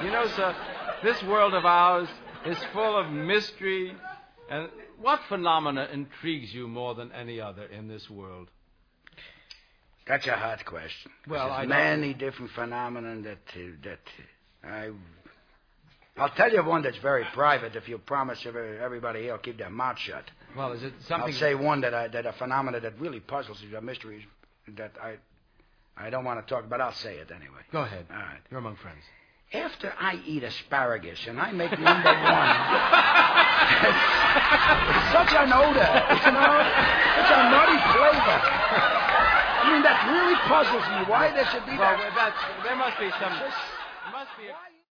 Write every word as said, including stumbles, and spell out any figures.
You know, sir, this world of ours is full of mystery. And what phenomena intrigues you more than any other in this world? That's a hard question. Well, There's I many don't... different phenomena that uh, that uh, I. I'll tell you one that's very private. If you promise every, everybody here will keep their mouth shut. Well, is it something? I'll say one that I, that a phenomena that really puzzles you, a mystery that I I don't want to talk about. I'll say it anyway. Go ahead. All right. You're among friends. After I eat asparagus and I make number one, it's, it's such an odor, you know, such a nutty flavor. I mean, that really puzzles me. Why there should be well, that? That's, there must be some... There must be a...